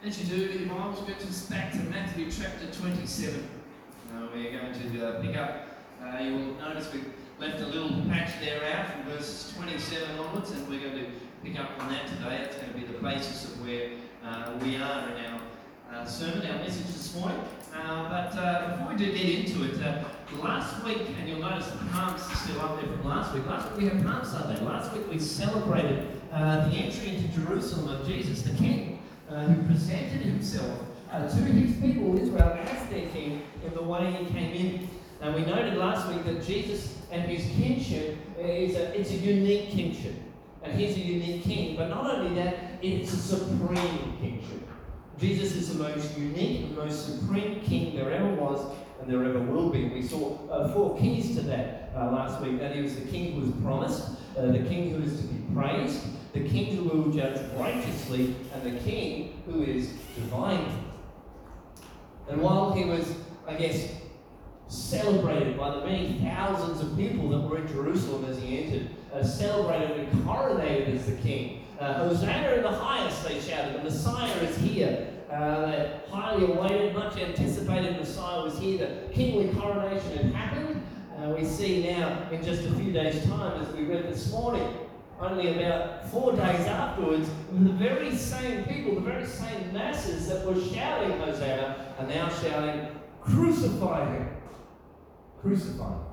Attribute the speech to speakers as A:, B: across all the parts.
A: As you do, your Bibles go to us back to Matthew chapter 27. We're going to pick up, you will notice we've left a little patch there out from verses 27 onwards, and we're going to pick up on that today. It's going to be the basis of where we are in our sermon, our message this morning. But before we do get into it, last week, and you'll notice the palms are still up there from last week. Last week we had Palm Sunday. Last week we celebrated the entry into Jerusalem of Jesus, the King, who presented himself to his people, Israel, as their king in the way he came in. And we noted last week that Jesus and his kingship it's a unique kingship. And he's a unique king, but not only that, it's a supreme kingship. Jesus is the most unique and most supreme king there ever was and there ever will be. We saw 4 keys to that last week. That he was the king who was promised, the king who is to be praised, the king who will judge righteously, and the king who is divine. And while he was, celebrated by the many thousands of people that were in Jerusalem as he entered, celebrated and coronated as the king. Hosanna in the highest, they shouted. The Messiah is here. The highly awaited, much anticipated Messiah was here. The kingly coronation had happened. We see now in just a few days' time, as we read this morning, only about 4 days afterwards, the very same people, the very same masses that were shouting Hosanna are now shouting, "Crucify him! Crucify him!"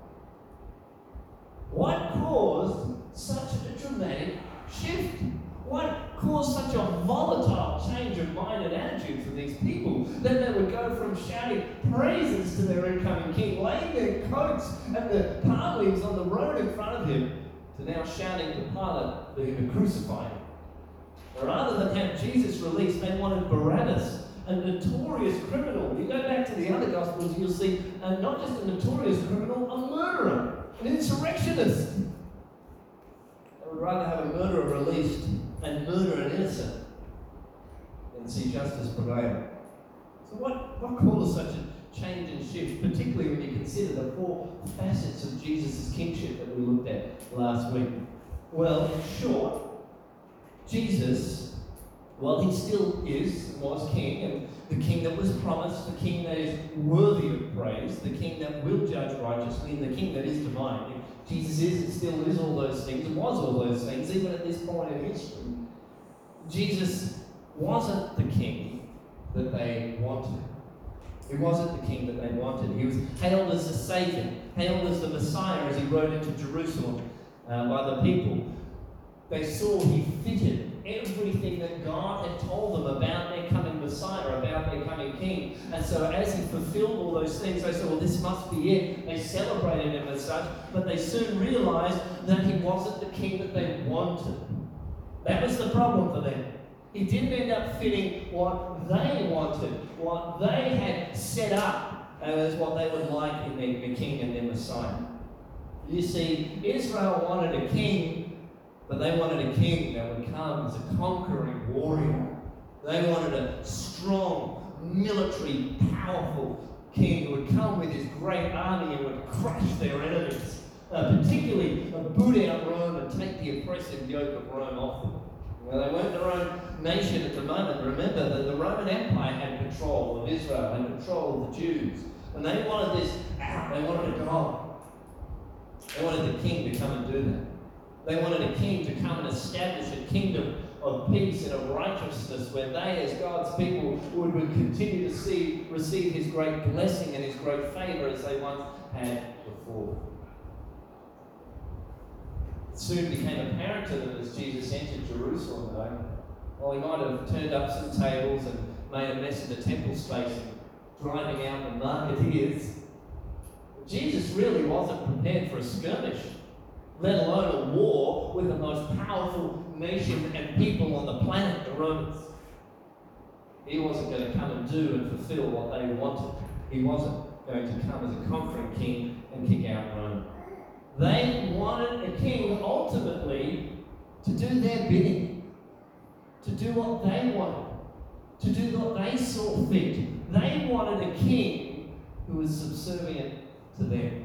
A: What caused such a dramatic shift? What caused such a volatile change of mind and attitude for these people that they would go from shouting praises to their incoming king, laying their coats and the palm leaves on the road in front of him, to now shouting to Pilate for him to crucify him? Rather than have Jesus released, they wanted Barabbas, a notorious criminal. You go back to the other Gospels, you'll see not just a notorious criminal, a murderer, an insurrectionist. They would rather have a murderer released and murder an innocent than see justice prevail. So what caused such a change and shift, particularly when you consider the 4 facets of Jesus' kingship that we looked at last week? Well, in short, Jesus, he still is and was king, and the king that was promised, the king that is worthy of praise, the king that will judge righteously, and the king that is divine. Jesus is and still is all those things, and was all those things, even at this point in history. Jesus wasn't the king that they wanted. He wasn't the king that they wanted. He was hailed as the Saviour, hailed as the Messiah as he rode into Jerusalem by the people. They saw he fitted everything that God had told them about their coming Messiah, about their coming King. And so as he fulfilled all those things, they said, well, this must be it. They celebrated him as such, but they soon realized that he wasn't the king that they wanted. That was the problem for them. He didn't end up fitting what they wanted, what they had set up as what they would like in their king and their Messiah. You see, Israel wanted a king, but they wanted a king that would come as a conquering warrior. They wanted a strong, military, powerful king who would come with his great army and would crush their enemies, particularly boot out Rome and take the oppressive yoke of Rome off them. Well, they weren't their own nation at the moment. Remember that the Roman Empire had control of Israel and control of the Jews. And they wanted this out. They wanted it gone. They wanted the king to come and do that. They wanted a king to come and establish a kingdom of peace and of righteousness where they, as God's people, would continue to receive his great blessing and his great favor as they once had before. It soon became apparent to them as Jesus entered Jerusalem, though, while he might have turned up some tables and made a mess of the temple space and driving out the marketeers, Jesus really wasn't prepared for a skirmish, let alone a war with the most powerful nation and people on the planet, the Romans. He wasn't going to come and do and fulfill what they wanted. He wasn't going to come as a conquering king and kick out Rome. They wanted a king ultimately to do their bidding, to do what they wanted, to do what they saw fit. They wanted a king who was subservient to them.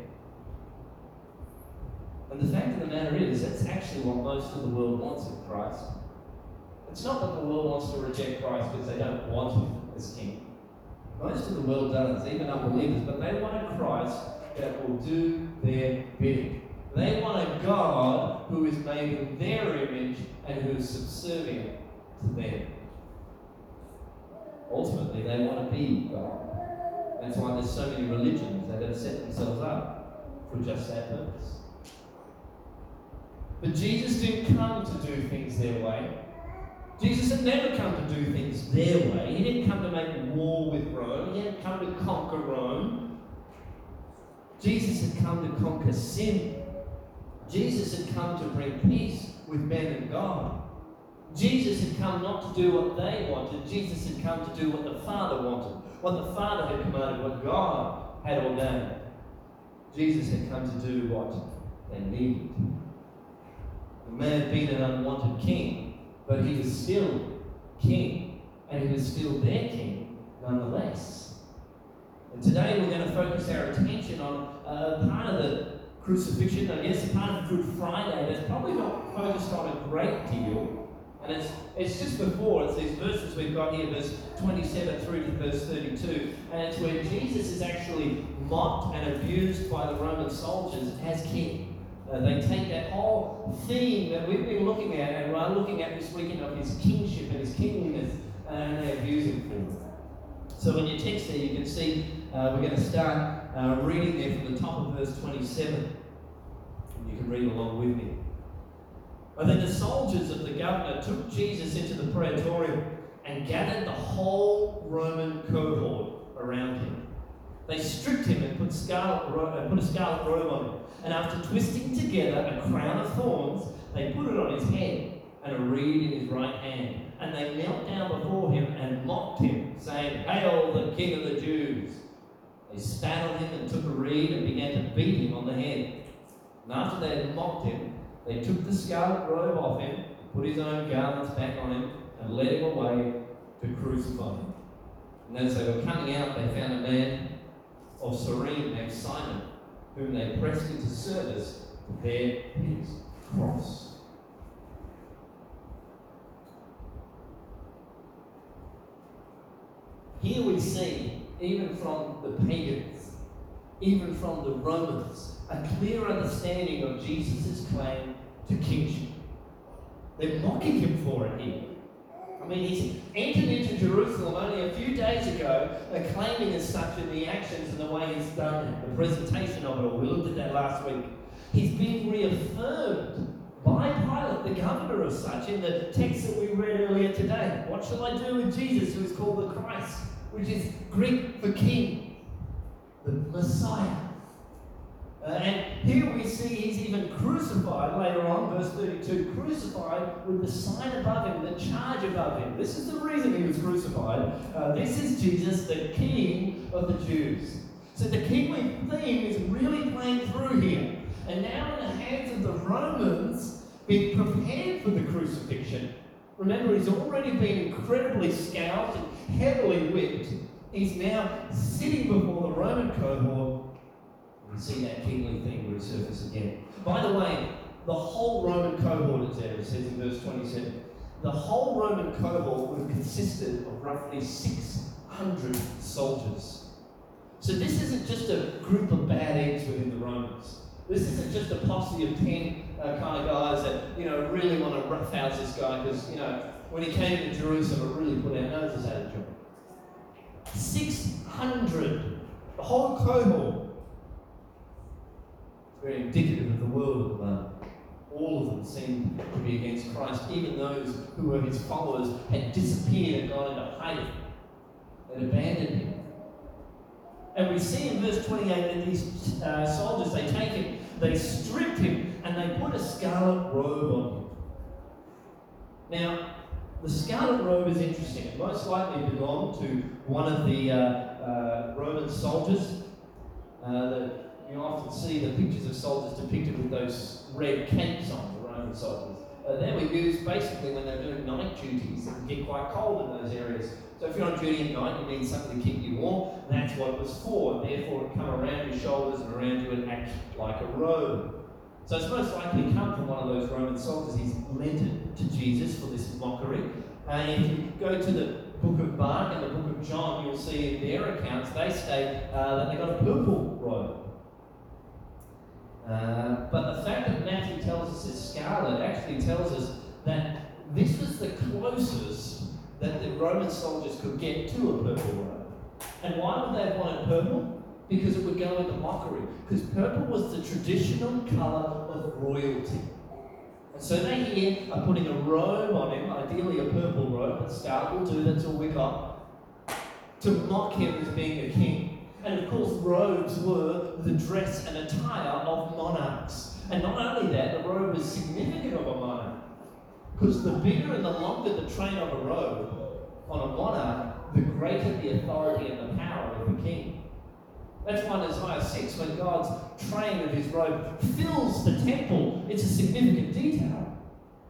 A: And the fact of the matter is, that's actually what most of the world wants in Christ. It's not that the world wants to reject Christ because they don't want him as king. Most of the world does, even unbelievers, but they want a Christ that will do their bidding. They want a God who is made in their image and who is subservient to them. Ultimately, they want to be God. That's why there's so many religions that have set themselves up for just that purpose. But Jesus didn't come to do things their way. Jesus had never come to do things their way. He didn't come to make war with Rome. He didn't come to conquer Rome. Jesus had come to conquer sin. Jesus had come to bring peace with men and God. Jesus had come not to do what they wanted. Jesus had come to do what the Father wanted, what the Father had commanded, what God had ordained. Jesus had come to do what they needed. The man had been an unwanted king, but he was still king, and he was still their king nonetheless. And today we're going to focus our attention on part of the crucifixion, I guess, part of Good Friday that's probably not focused on a great deal. And it's just before, it's these verses we've got here, verse 27 through to verse 32, and it's where Jesus is actually mocked and abused by the Roman soldiers as king. They take that whole theme that we've been looking at and we're looking at this weekend of his kingship and his kingliness, and they abuse him for it. So in your text there you can see we're going to start reading there from the top of verse 27. And you can read along with me. And then the soldiers of the governor took Jesus into the praetorium and gathered the whole Roman cohort around him. They stripped him and put a scarlet robe on him. And after twisting together a crown of thorns, they put it on his head and a reed in his right hand. And they knelt down before him and mocked him, saying, "Hail, the King of the Jews!" They spat on him and took a reed and began to beat him on the head. And after they had mocked him, they took the scarlet robe off him, put his own garments back on him, and led him away to crucify him. And as they were coming out, they found a man of Cyrene named Simon, whom they pressed into service to bear his cross. Here we see, even from the pagans, even from the Romans, a clear understanding of Jesus' claim to kingship. They're mocking him for it here. I mean, he's entered into Jerusalem only a few days ago, claiming as such in the actions and the way he's done it, the presentation of it all. We looked at that last week. He's been reaffirmed by Pilate, the governor of such, in the text that we read earlier today. What shall I do with Jesus, who is called the Christ, which is Greek for king, the Messiah? And here we see he's even crucified later on, verse 32, crucified with the sign above him, the charge above him. This is the reason he was crucified. This is Jesus, the King of the Jews. So the kingly theme is really playing through here. And now in the hands of the Romans, being prepared for the crucifixion. Remember, he's already been incredibly scalped and heavily whipped. He's now sitting before the Roman cohort. We see that kingly thing resurface again. By the way, the whole Roman cohort is there, it says in verse 27. The whole Roman cohort would have consisted of roughly 600 soldiers. So this isn't just a group of bad eggs within the Romans. This isn't just a posse of 10 kind of guys that, really want to roughhouse this guy because, when he came into Jerusalem, it really put our noses out of joint. 600. The whole cohort. Very indicative of the world at the moment. All of them seem to be against Christ, even those who were his followers had disappeared and gone into hiding. They'd abandoned him. And we see in verse 28 that these soldiers, they take him, they stripped him, and they put a scarlet robe on him. Now, the scarlet robe is interesting. It most likely belonged to one of the Roman soldiers. You often see the pictures of soldiers depicted with those red capes on, the Roman soldiers. They were used basically when they were doing night duties. It can get quite cold in those areas. So if you're on duty at night, you need something to keep you warm, and that's what it was for. Therefore, it would come around your shoulders and around you and act like a robe. So it's most likely come from one of those Roman soldiers. He's lent it to Jesus for this mockery. And if you go to the book of Mark and the book of John, you'll see in their accounts, they state that they got a purple robe. But the fact that Matthew tells us it's scarlet actually tells us that this was the closest that the Roman soldiers could get to a purple robe. And why would they have wanted purple? Because it would go with the mockery. Because purple was the traditional colour of royalty. And so they here are putting a robe on him, ideally a purple robe, but scarlet will do, that's all we got, to mock him as being a king. And of course, robes were the dress and attire of monarchs. And not only that, the robe was significant of a monarch. Because the bigger and the longer the train of a robe on a monarch, the greater the authority and the power of the king. That's why in Isaiah 6, when God's train of his robe fills the temple, it's a significant detail.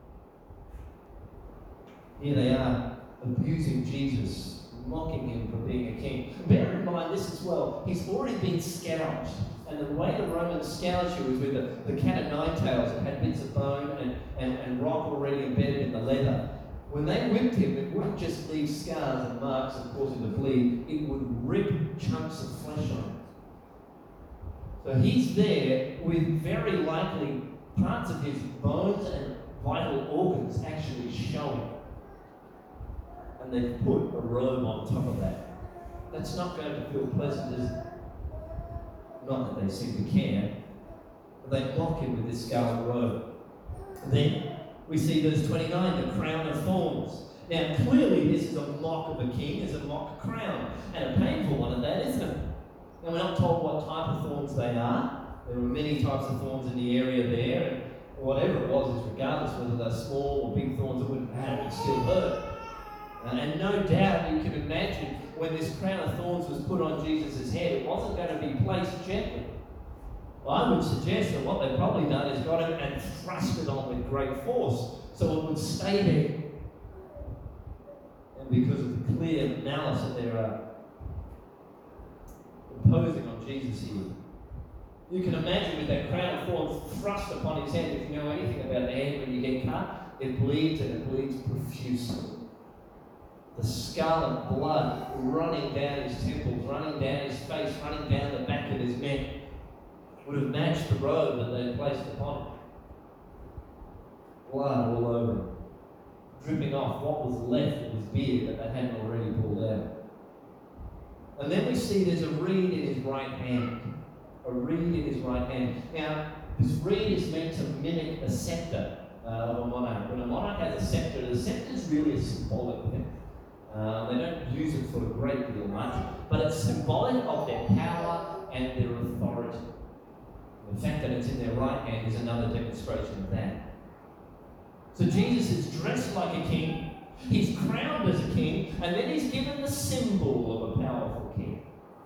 A: Here they are abusing Jesus, mocking him for being a king. Bear in mind this as well, he's already been scourged. And the way the Romans scourged you was with the cat o' nine tails. It had bits of bone and rock already embedded in the leather. When they whipped him, it wouldn't just leave scars and marks and cause him to bleed. It would rip chunks of flesh on him. So he's there with very likely parts of his bones and vital organs actually showing. And they've put a robe on top of that. That's not going to feel pleasant, is it? Not that they seem to care, but they mock him with this scarlet robe. And then we see verse 29, the crown of thorns. Now clearly this is a mock of a king, it's a mock crown, and a painful one at that, isn't it? And we're not told what type of thorns they are. There were many types of thorns in the area there, and whatever it was, regardless whether they're small or big thorns, it wouldn't matter, it still hurt. And no doubt you can imagine when this crown of thorns was put on Jesus' head, it wasn't going to be placed gently. Well, I would suggest that what they've probably done is got him and thrust it on with great force so it would stay there. And because of the clear malice that they're imposing on Jesus here, you can imagine with that crown of thorns thrust upon his head. If you know anything about the head, when you get cut, it bleeds and it bleeds profusely. The scarlet blood running down his temples, running down his face, running down the back of his neck would have matched the robe that they had placed upon him. Blood all over him, dripping off what was left of his beard that they hadn't already pulled out. And then we see there's a reed in his right hand. A reed in his right hand. Now, this reed is meant to mimic a scepter of a monarch. When a monarch has a scepter is really a symbolic thing. They don't use it for a great deal much, but it's symbolic of their power and their authority. The fact that it's in their right hand is another demonstration of that. So Jesus is dressed like a king, he's crowned as a king, and then he's given the symbol of a powerful king.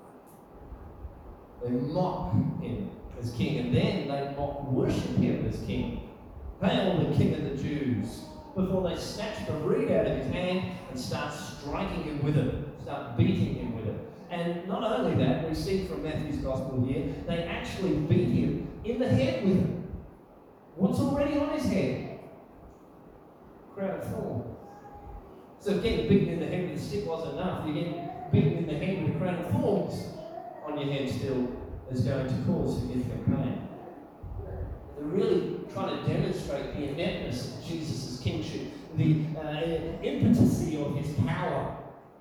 A: They mock him as king, and then they mock worship him as king. Hail the King of the Jews! Before they snatch the reed out of his hand and start striking him with it, start beating him with it. And not only that, we see from Matthew's Gospel here, they actually beat him in the head with it. What's already on his head? Crown of thorns. So getting beaten in the head with a stick wasn't enough. You get beaten in the head with a crown of thorns on your head still is going to cause significant pain. They're really trying to demonstrate the ineptness of Jesus' kingship, the impotency of his power.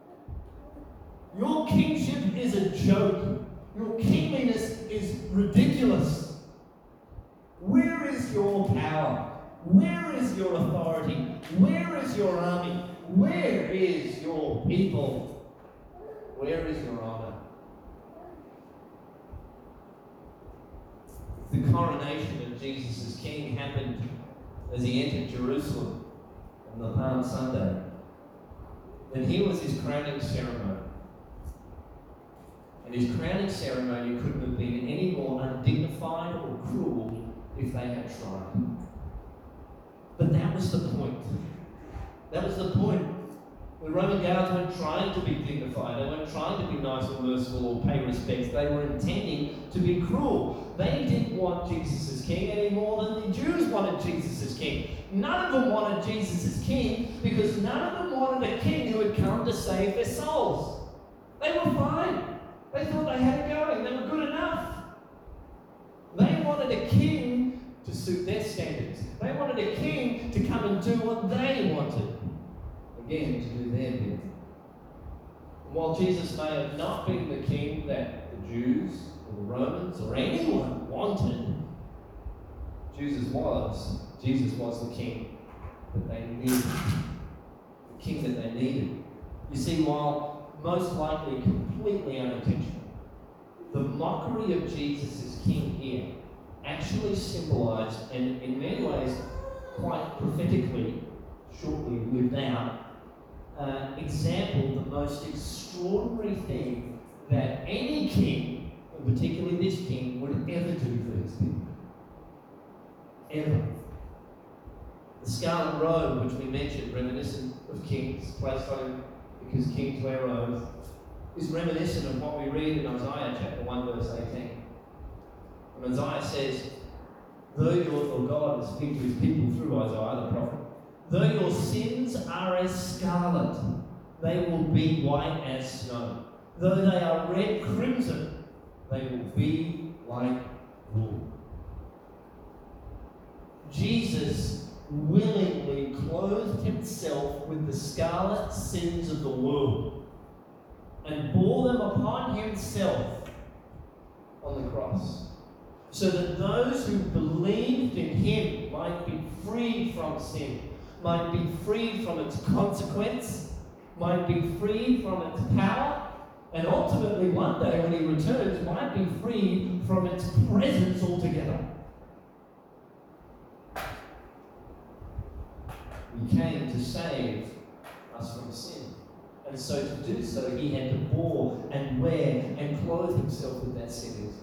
A: Your kingship is a joke. Your kingliness is ridiculous. Where is your power? Where is your authority? Where is your army? Where is your people? Where is your honor? The coronation of Jesus as king happened as he entered Jerusalem on the Palm Sunday. And here was his crowning ceremony. And his crowning ceremony couldn't have been any more undignified or cruel if they had tried. But that was the point. That was the point. The Roman guards weren't trying to be dignified. They weren't trying to be nice or merciful or pay respects. They were intending to be cruel. They didn't want Jesus as king any more than the Jews wanted Jesus as king. None of them wanted Jesus as king because none of them wanted a king who had come to save their souls. They were fine. They thought they had it going. They were good enough. They wanted a king to suit their standards. They wanted a king to come and do what they wanted. Again, to do their bidding. While Jesus may have not been the king that the Jews or the Romans or anyone wanted, Jesus was the king that they needed. The king that they needed. You see, while most likely completely unintentional, the mockery of Jesus as king here actually symbolized, and in many ways quite prophetically, shortly lived out, example the most extraordinary thing that any king, and particularly this king, would ever do for his people. Ever. The scarlet robe, which we mentioned, reminiscent of kings, placed on him because kings wear robes, is reminiscent of what we read in Isaiah chapter 1, verse 18. And Isaiah says, or God is speaking to his people through Isaiah the prophet, though your sins are as scarlet, they will be white as snow. Though they are red crimson, they will be like wool. Jesus willingly clothed himself with the scarlet sins of the world and bore them upon himself on the cross, so that those who believed in him might be freed from sin, might be freed from its consequence, might be freed from its power, and ultimately one day when he returns might be freed from its presence altogether. He came to save us from sin. And so to do so, he had to bore and wear and clothe himself with that sin himself.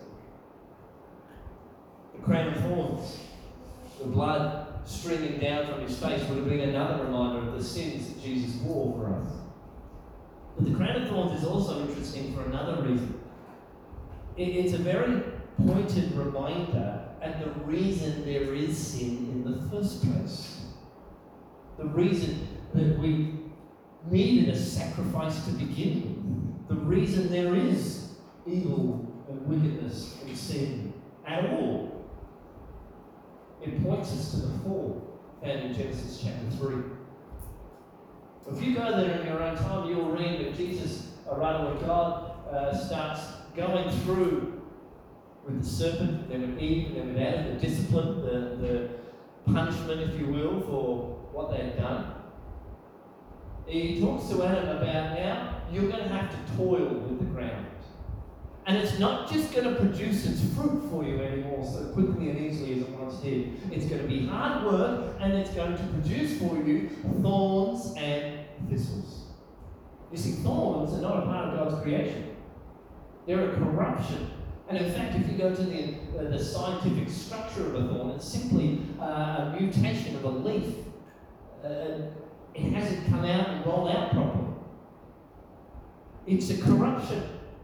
A: The crown of thorns, the blood streaming down from his face would have been another reminder of the sins that Jesus bore for us. But the crown of thorns is also interesting for another reason. It's a very pointed reminder at the reason there is sin in the first place. The reason that we needed a sacrifice to begin with. The reason there is evil and wickedness and sin at all. It points us to the fall found in Genesis chapter 3. If you go there in your own time, you'll read that Jesus, or rather when God starts going through with the serpent, then with Eve, and then with Adam, the discipline, the punishment, if you will, for what they had done. He talks to Adam about now, you're going to have to toil with the ground. And it's not just going to produce its fruit for you anymore so quickly and easily as it once did. It's going to be hard work, and it's going to produce for you thorns and thistles. You see, thorns are not a part of God's creation. They're a corruption. And in fact, if you go to the scientific structure of a thorn, it's simply a mutation of a leaf. It hasn't come out and rolled out properly. It's a corruption.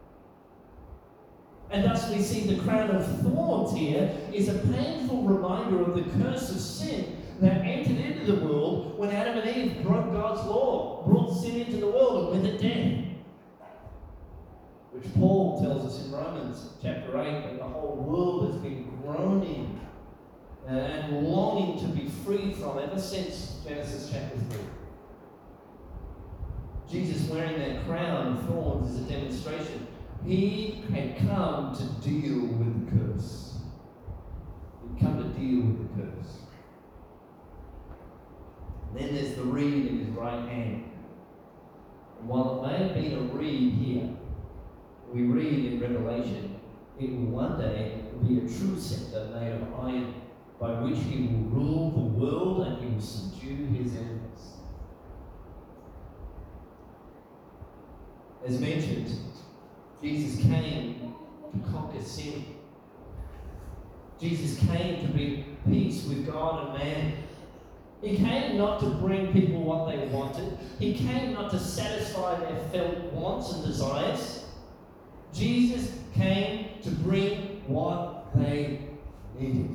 A: And thus we see the crown of thorns here is a painful reminder of the curse of sin that entered into the world when Adam and Eve broke God's law, brought sin into the world, and with it death. Which Paul tells us in Romans chapter 8 that the whole world has been groaning and longing to be freed from ever since Genesis chapter 3. Jesus wearing that crown of thorns is a demonstration. He had come to deal with the curse. He'd come to deal with the curse. And then there's the reed in his right hand. And while it may have been a reed here, we read in Revelation, it will one day be a true scepter made of iron, by which he will rule the world and he will subdue his enemies. As mentioned, Jesus came to conquer sin. Jesus came to bring peace with God and man. He came not to bring people what they wanted. He came not to satisfy their felt wants and desires. Jesus came to bring what they needed.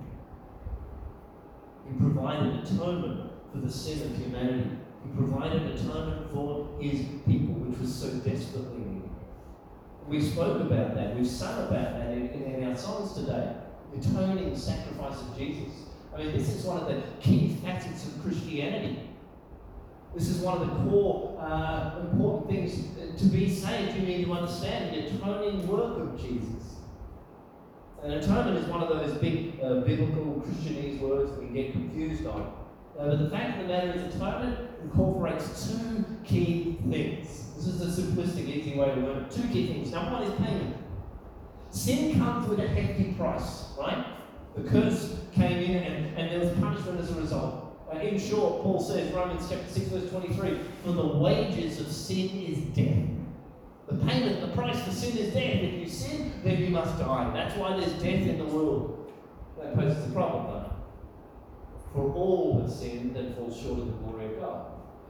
A: He provided atonement for the sin of humanity. He provided atonement for his people, which was so desperately needed. We spoke about that. We've sung about that in our songs today. The atoning sacrifice of Jesus. I mean, this is one of the key facets of Christianity. This is one of the core important things to be saved. You need to understand the atoning work of Jesus. And atonement is one of those big biblical Christianese words that we get confused on. But the fact of the matter is, atonement incorporates two key things. This is a simplistic, easy way to learn it. Two key things. Number one is payment. Sin comes with a hefty price, right? The curse came in and there was punishment as a result. In short, Paul says, Romans chapter 6, verse 23, for the wages of sin is death. The payment, the price for sin is death. If you sin, then you must die. That's why there's death in the world. That poses a problem, though. For all have sinned and fall short of the glory of God.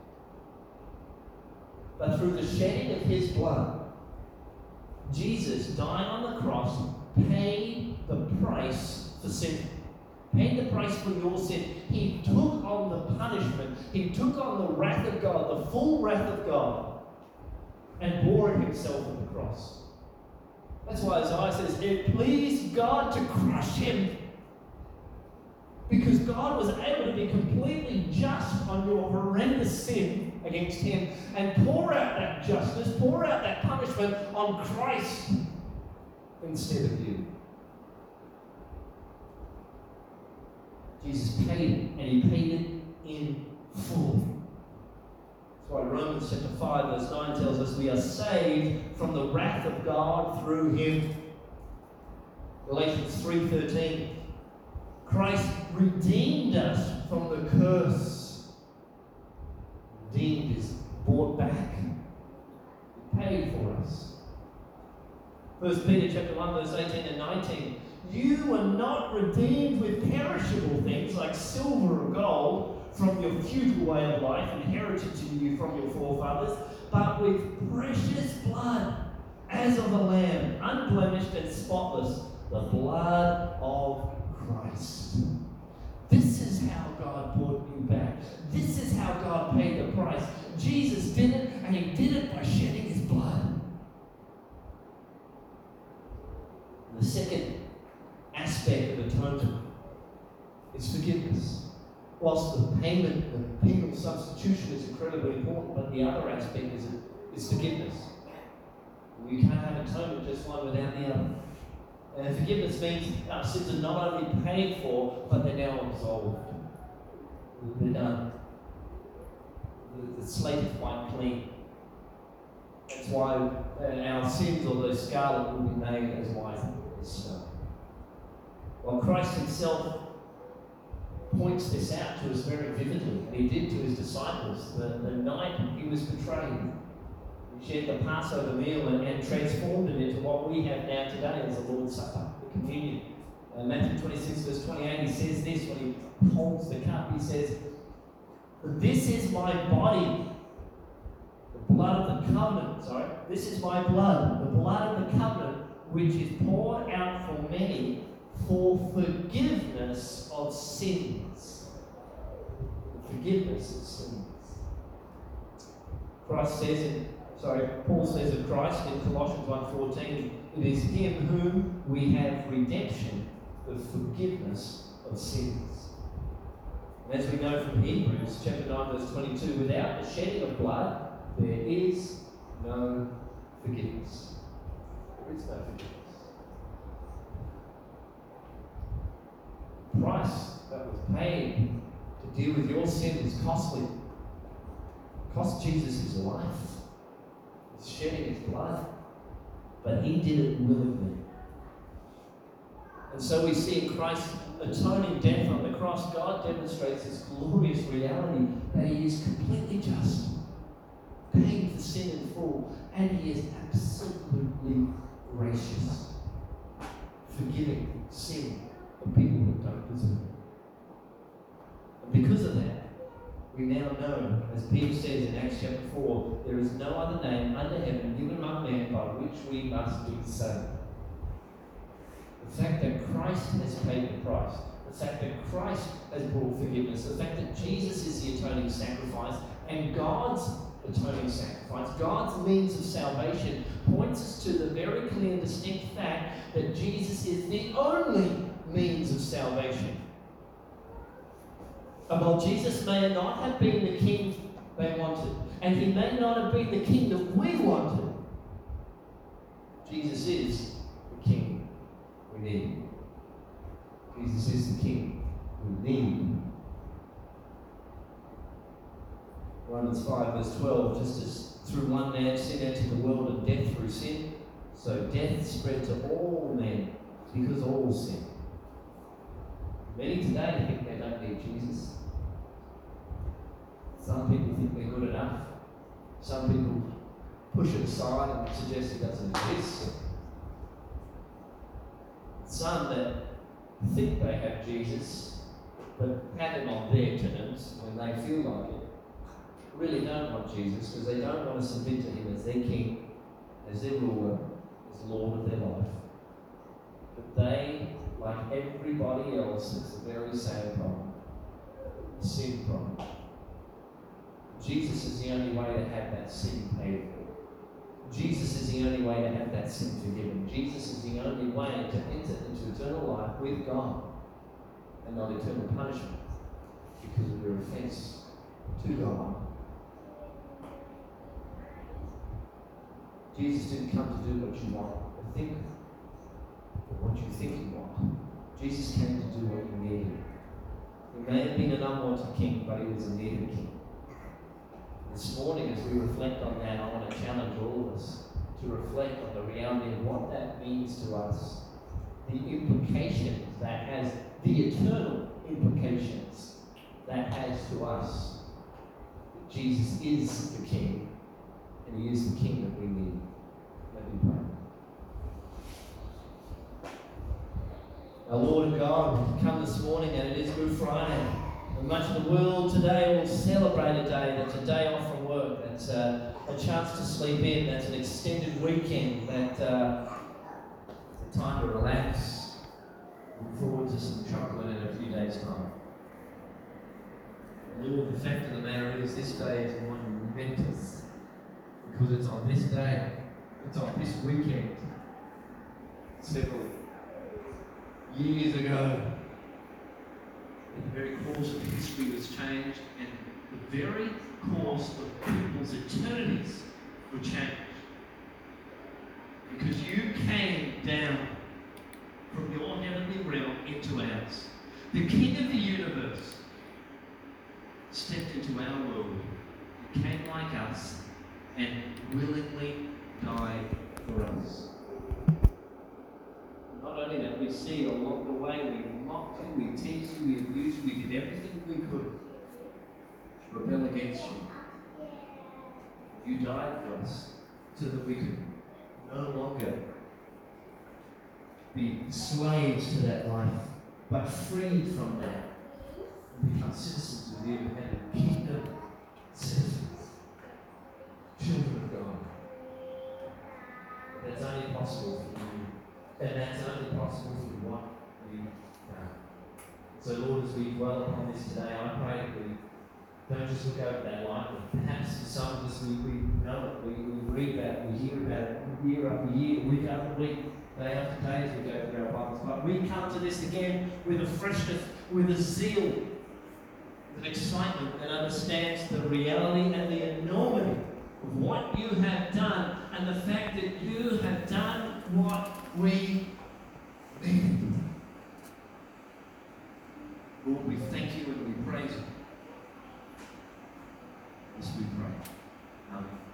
A: But through the shedding of his blood, Jesus died on the cross, paid the price for sin. Paid the price for your sin. He took on the punishment. He took on the wrath of God, the full wrath of God, and bore it himself on the cross. That's why Isaiah says, it pleased God to crush him. Because God was able to be completely just on your horrendous sin against him and pour out that justice, pour out that punishment on Christ instead of you. Jesus paid it, and he paid it in full. That's why Romans chapter 5 verse 9 tells us we are saved from the wrath of God through him. Galatians 3:13, Christ redeemed us from the curse. Redeemed is bought back. He paid for us. 1 Peter chapter 1 verse 18 and 19, you were not redeemed with perishable things like silver or gold from your futile way of life inherited to you from your forefathers, but with precious blood as of a lamb, unblemished and spotless, the blood of Christ. This is how God brought you back. This is how God paid the price. Jesus did it, and he did it by shedding his blood. And the second aspect of atonement is forgiveness. Whilst the payment, the penal substitution is incredibly important, but the other aspect is forgiveness. You can't have atonement just one without the other. And forgiveness means our sins are not only paid for, but they're now absolved. They're done. The slate is wiped clean. That's why our sins, although scarlet, will be made as white as snow. Well, Christ himself points this out to us very vividly, and he did to his disciples the night he was betrayed. He shared the Passover meal and transformed it into what we have now today as the Lord's Supper, the communion. Matthew 26 verse 28, he says this when he holds the cup. He says, this is my body, the blood of the covenant, this is my blood, the blood of the covenant, which is poured out for many for forgiveness of sins. Forgiveness of sins. Paul says of Christ in Colossians 1:14, it is him whom we have redemption, the forgiveness of sins. And as we know from Hebrews chapter 9 verse 22, without the shedding of blood, there is no forgiveness. There is no forgiveness. The price that was paid to deal with your sin was costly. It cost Jesus his life. He's shedding his blood. But he did it willingly. And so we see in Christ's atoning death on the cross, God demonstrates this glorious reality that he is completely just, paying for sin in full, and he is absolutely gracious, forgiving sin of people that don't deserve it. And because of that, We now know, as Peter says in Acts chapter 4, there is no other name under heaven given among men by which we must be saved. The fact that Christ has paid the price, the fact that Christ has brought forgiveness, the fact that Jesus is the atoning sacrifice, and God's atoning sacrifice, God's means of salvation, points us to the very clear and distinct fact that Jesus is the only means of salvation. And while Jesus may not have been the king they wanted, and he may not have been the king that we wanted, Jesus is the king we need. Jesus is the king we need. Romans 5 verse 12, just as through one man sin entered the world and death through sin, so death spread to all men because all sin. Many today think they don't need Jesus. Some people think they're good enough. Some people push it aside and suggest it doesn't exist. Some that think they have Jesus, but have him on their terms when they feel like it, really don't want Jesus because they don't want to submit to him as their king, as their ruler, as Lord of their life. But they, like everybody else, has the very same problem, the sin problem. Jesus is the only way to have that sin paid for. Jesus is the only way to have that sin forgiven. Jesus is the only way to enter into eternal life with God and not eternal punishment because of your offense to God. Jesus didn't come to do what you want or think, or what you think you want. Jesus came to do what you needed. He may have been an unwanted king, but he was a needed king. This morning, as we reflect on that, I want to challenge all of us to reflect on the reality of what that means to us, the implications that has, the eternal implications that has to us. Jesus is the King, and he is the King that we need. Let me pray. Our Lord and God, we come this morning, and it is Good Friday. And much of the world today will celebrate a day that's a day off from work, that's a chance to sleep in, that's an extended weekend, that's a time to relax. Look forward to some chocolate in a few days' time. And Lord, the fact of the matter is, this day is momentous because it's on this day, it's on this weekend, several years ago. The very course of history was changed, and the very course of people's eternities were changed. Because you came down from your heavenly realm into ours. The King of the universe stepped into our world, became like us, and willingly died for us. Not only that, we see along the way we mocked you, we teased you, we abused you, we did everything we could to rebel against you. You died for us so that we could no longer be slaves to that life, but freed from that and become citizens of you and a kingdom citizens, children of God. That's only possible for you, and that's only possible through what we've done. So Lord, as we dwell upon this today, I pray that we don't just look over that life, but perhaps for some of us we know it, we read about it, we hear about it year after year, week after week, day after day as we go through our Bibles. But we come to this again with a freshness, with a zeal, with an excitement that understands the reality and the enormity of what you have done and the fact that you have done what we needed. Lord, we thank you and we praise you. As we pray. Amen.